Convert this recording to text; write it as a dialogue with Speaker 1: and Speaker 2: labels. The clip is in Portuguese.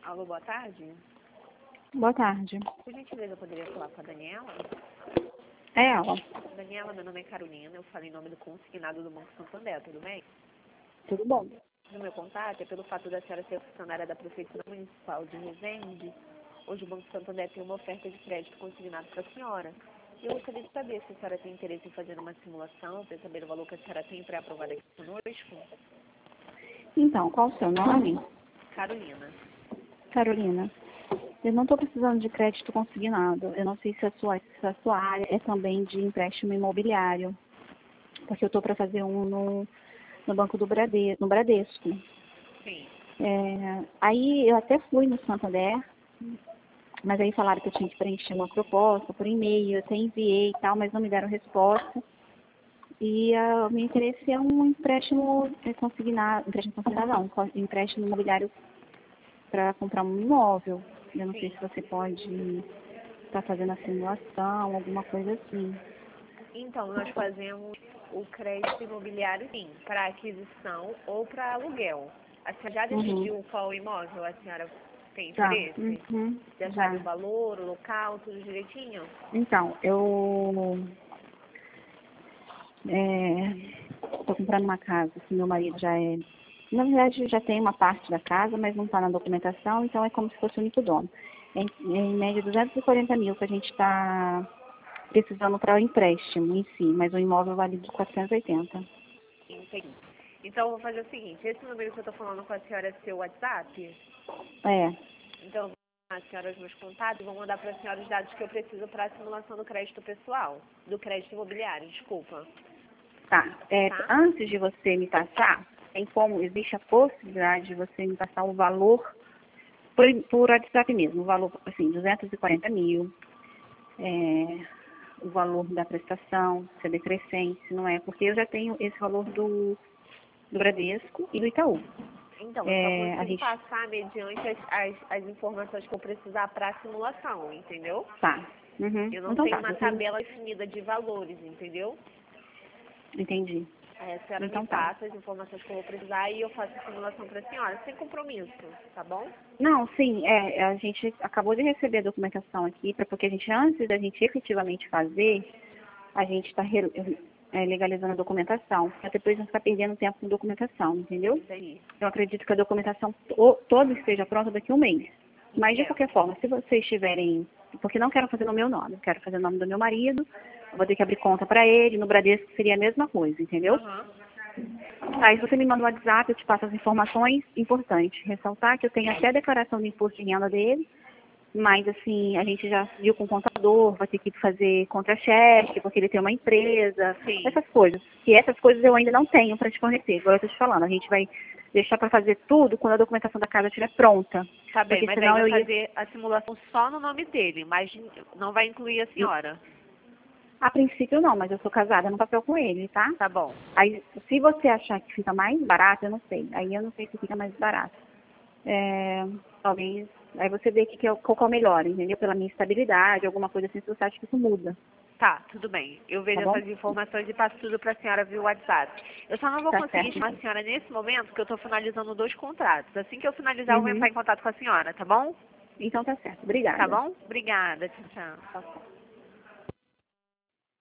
Speaker 1: Alô, boa tarde.
Speaker 2: Boa tarde.
Speaker 1: Por gentileza, eu poderia falar com a Daniela?
Speaker 2: É ela.
Speaker 1: Daniela, meu nome é Carolina, eu falo em nome do consignado do Banco Santander, tudo bem?
Speaker 2: Tudo bom?
Speaker 1: O meu contato é pelo fato da senhora ser funcionária da Prefeitura Municipal de Resende. Hoje o Banco Santander tem uma oferta de crédito consignado para a senhora. E eu gostaria de saber se a senhora tem interesse em fazer uma simulação, para saber o valor que a senhora tem pré-aprovado aqui conosco.
Speaker 2: Então, qual o seu nome?
Speaker 1: Carolina.
Speaker 2: Carolina. Eu não estou precisando de crédito consignado. Eu não sei se a sua área é também de empréstimo imobiliário. Porque eu estou para fazer um no Banco do no Bradesco.
Speaker 1: Sim.
Speaker 2: Aí eu até fui no Santander, mas aí falaram que eu tinha que preencher uma proposta por e-mail, eu até enviei e tal, mas não me deram resposta. E o meu interesse é um empréstimo consignado, empréstimo imobiliário para comprar um imóvel. Eu não sei se você pode estar fazendo a simulação, alguma coisa assim.
Speaker 1: Então, nós fazemos o crédito imobiliário, sim, para aquisição ou para aluguel. A senhora já decidiu qual imóvel a senhora tem
Speaker 2: Já.
Speaker 1: interesse? Já
Speaker 2: Já.
Speaker 1: sabe o valor, o local, tudo direitinho?
Speaker 2: Então, eu estou comprando uma casa, que meu marido já é... Na verdade, já tem uma parte da casa, mas não está na documentação, então é como se fosse o único dono. É em média 240 mil que a gente está precisando para o empréstimo em si, mas o imóvel vale de 480.
Speaker 1: Entendi. Então, eu vou fazer o seguinte, esse número que eu estou falando com a senhora é seu WhatsApp?
Speaker 2: É,
Speaker 1: Então, eu vou dar a senhora os meus contatos e vou mandar para a senhora os dados que eu preciso para a simulação do crédito pessoal, do crédito imobiliário, desculpa.
Speaker 2: tá.
Speaker 1: Tá?
Speaker 2: Antes de você me passar, existe a possibilidade de você me passar o valor por WhatsApp mesmo, o valor, assim, 240 mil, o valor da prestação, se é decrescente, se não é, porque eu já tenho esse valor do Bradesco e do Itaú.
Speaker 1: Então, eu só
Speaker 2: A
Speaker 1: consigo
Speaker 2: gente,
Speaker 1: passar mediante as informações que eu precisar para a simulação, entendeu?
Speaker 2: tá. Uhum.
Speaker 1: Eu não
Speaker 2: Então
Speaker 1: tenho
Speaker 2: tá,
Speaker 1: uma tabela definida de valores, entendeu?
Speaker 2: entendi.
Speaker 1: Aí a senhora me
Speaker 2: Então tá.
Speaker 1: passa as informações que eu vou precisar e eu faço a simulação para a senhora, sem compromisso, tá bom?
Speaker 2: Não, sim, a gente acabou de receber a documentação aqui, porque antes da gente efetivamente fazer, a gente está legalizando a documentação, para depois não ficar perdendo tempo com documentação, entendeu?
Speaker 1: Entendi.
Speaker 2: Eu acredito que a documentação toda esteja pronta daqui a um mês. Mas, de
Speaker 1: Entendo.
Speaker 2: qualquer forma, se vocês tiverem... Porque não quero fazer no meu nome, quero fazer no nome do meu marido, eu vou ter que abrir conta para ele, no Bradesco seria a mesma coisa, entendeu?
Speaker 1: Aham.
Speaker 2: Aí você me manda o WhatsApp, eu te passo as informações. Importante ressaltar que eu tenho até a declaração de imposto de renda dele, mas assim, a gente já viu com o contador, vai ter que fazer contra-cheque, porque ele tem uma empresa,
Speaker 1: Sim.
Speaker 2: essas coisas. E essas coisas eu ainda não tenho para te fornecer, agora eu estou te falando, a gente vai deixar para fazer tudo quando a documentação da casa estiver pronta.
Speaker 1: Tá bem,
Speaker 2: Porque
Speaker 1: mas aí
Speaker 2: senão
Speaker 1: vai
Speaker 2: eu ia...
Speaker 1: fazer a simulação só no nome dele, mas não vai incluir a senhora.
Speaker 2: A princípio não, mas eu sou casada no papel com ele, tá?
Speaker 1: Tá bom.
Speaker 2: Aí, se você achar que fica mais barato, eu não sei. Aí eu não sei se fica mais barato. Talvez, aí você vê qual que é o melhor, entendeu? Pela minha estabilidade, alguma coisa assim, se você acha que isso muda,
Speaker 1: Tá, tudo bem. Eu vejo
Speaker 2: tá bom?
Speaker 1: essas informações e passo tudo para a senhora via WhatsApp. Eu só não vou
Speaker 2: Tá
Speaker 1: conseguir
Speaker 2: certo.
Speaker 1: chamar a senhora nesse momento, porque eu estou finalizando 2 contratos. Assim que eu finalizar, eu vou
Speaker 2: Uhum.
Speaker 1: entrar em contato com a senhora, tá bom?
Speaker 2: Então tá certo.
Speaker 1: Tá
Speaker 2: Obrigada.
Speaker 1: bom? Obrigada, tchau, tchau.
Speaker 2: Tá certo.